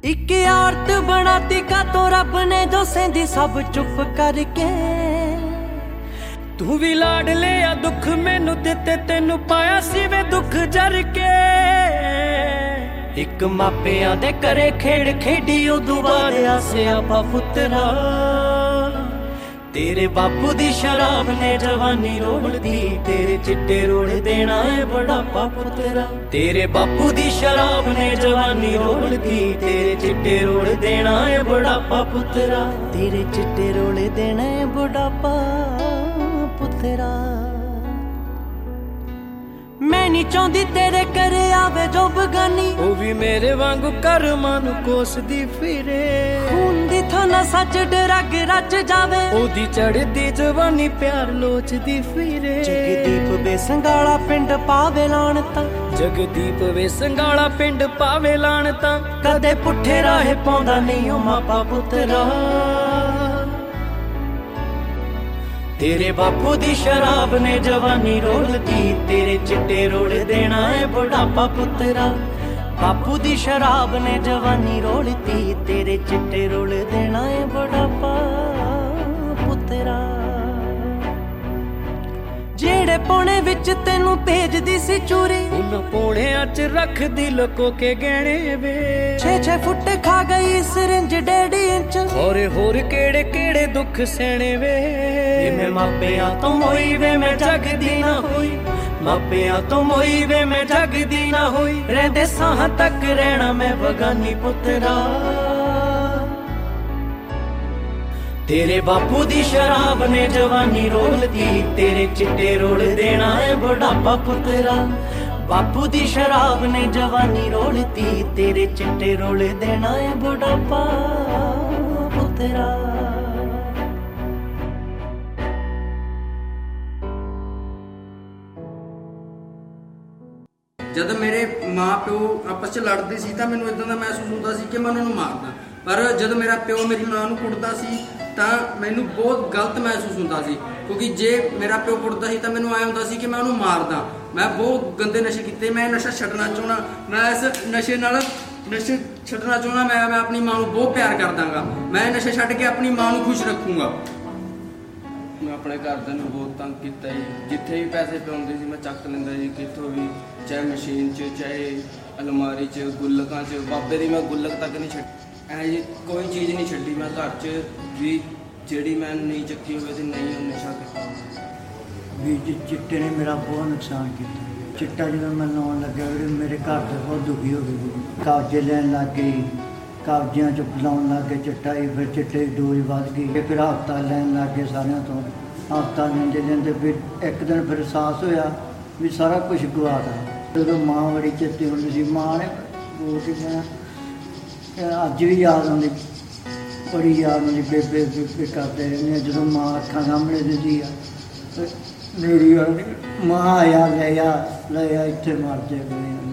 एक आरत बनाती का तो रब ने जो सेंदी सब चुप करके। तू भी लाड लिया दुख मैनू दिते तेनू पाया सी वे दुख जर के। एक मापियां दे करे खेड़ खेडी उदू बाद आसिया पुत्तरा। तेरे बापू दी शराब ने जवानी रोड़ दी, तेरे चिट्टे रोड़ देना है बुढ़ापा पुत्तरा। तेरे बापू दी शराब ने जवानी रोड़ दी, तेरे चिट्टे रोड़ देना है बुढ़ापा पुत्तरा। तेरे चिट्टे रोड़ देना है बुढ़ापा पुत्तरा। मैं नहीं चाहती तेरे करे आवे जो बगानी, वो भी मेरे वांगू कर्मां नू कोसदी फिरे। खून दी थाना सच डरग रच जावे, ओदी चढ़दी जवानी प्यार लोचदी फिरे। जगदीप बेसंगाला पिंड पावे लाणता, जगदीप बेसंगाला पिंड पावे लाणता। कदे पुठे राहे पाउंदा नहीं ओ मापा पुत्तरा। तेरे बापू दी शराब ने जवानी रोल दी, तेरे चिट्टे रोड़ देना है बुढ़ापा पुत्तरा। बापू दी शराब ने जवानी रोल दी, तेरे चिट्टे रोड़ देना है बुढ़ापा पुत्तरा। जेड़े पौने विच तेनू भेजदी सी चूरी, उन पौड़ियां च रख दी लको के गहने वे। 6-6 फुट खा गई सिरिंज 1.5 इंच, होर केड़े केड़े दुख सहने वे। मैं मापियां तो मोई वे मैं जगदी ना होई, मापियां तो मोई वे मैं जगदी ना होई। रहंदे साह तक रहना मैं बगानी पुत्तरा। तेरे बापू दी शराब ने जवानी रोल दी, तेरे चिट्टे रोड़ देना है बुढ़ापा पुत्तरा। बापू दी शराब ने जवानी रोल दी, तेरे चिट्टे रोड़ देना है बुढ़ापा पुत्तरा। जद मेरे माँ प्यो आपस च लड़ते सी तां मैनूं इदां दा महसूस हुंदा सी कि मैं उन्हां नूं मारदा, पर जद मेरा प्यो मेरी माँ नूं कुੱਟਦਾ सी तां मैनूं बहुत गलत महसूस हुंदा सी, क्योंकि जे मेरा प्यो कुੱਟਦਾ सी तां मैनूं आए हुंदा सी कि मैं उन्होंने मारदा। मैं बहुत गंदे नशे कीते, मैं नशा छड्डना चाहुंदा, मैं इस नशे छड्डना चाहुंदा। मैं अपनी माँ नूं बहुत प्यार करदांगा, मैं नशे छड्ड के अपनी माँ नूं खुश रखूंगा। मैं अपने घरदिਆਂ ਨੂੰ बहुत तंग ਕੀਤਾ जी, जिथे भी पैसे पाउंदे सी मैं ਚੱਕ ਲੈਂਦਾ जी, कितों भी, चाहे मशीन च चाहे अलमारी च गुल्लकां च। बाबे दी मैं गुल्लक तक नहीं छड्डी, ऐ जी कोई चीज़ नहीं छड्डी मैं घर च भी ਜਿਹੜੀ मैं नहीं ਚੱਕੀ ਹੋਵੇ ਤੇ नहीं नशा ਕੀਤਾ। ਵੀ ਚਿੱਟੇ ਨੇ ਮੇਰਾ ਬਹੁਤ ਨੁਕਸਾਨ ਕੀਤਾ। ਚਿੱਟਾ ਜਦੋਂ ਮੈਂ ਲਾਉਣ ਲੱਗਿਆ ਮੇਰੇ ਘਰ ਦੇ ਬਹੁਤ ਦੁਖੀ ਹੋ ਗਏ, ਕਬਜ਼ੇ ਲੈਣ ਲੱਗ ਗਈ, ਕਬਜ਼ਿਆਂ 'ਚ ਲਾਉਣ ਲੱਗ ਗਏ ਚਿੱਟਾ ਹੀ। ਫਿਰ ਚਿੱਟੇ ਦੀ ਡੋਜ਼ ਵੱਧ ਗਈ, ਫਿਰ ਹਫ਼ਤਾ ਲੈਣ ਲੱਗ ਗਏ ਸਾਰਿਆਂ ਤੋਂ। ਹਫ਼ਤਾ ਲੈਂਦੇ ਫਿਰ ਇੱਕ ਦਿਨ ਫਿਰ ਅਹਿਸਾਸ ਹੋਇਆ ਵੀ ਸਾਰਾ ਕੁਝ ਗਵਾਤਾ। ਜਦੋਂ ਮਾਂ ਬੜੀ ਚਿੱਤੀ ਹੁੰਦੀ ਸੀ, ਮਾਂ ਨੇ ਬੋਲ ਕੇ ਕਹਿਣਾ, ਅੱਜ ਵੀ ਯਾਦ ਆਉਂਦੀ, ਬੜੀ ਯਾਦ ਆਉਂਦੀ, ਬੇਬੇ ਬੇਬੇ ਕਰਦੇ ਰਹਿੰਦੇ। ਜਦੋਂ ਮਾਂ ਅੱਖਾਂ ਸਾਹਮਣੇ ਦਿੰਦੀ ਆ ਮੇਰੀ ਮਾਂ ਆਇਆ ਲੈ ਆ ਇੱਥੇ ਮਰ ਜਾ ਗਏ।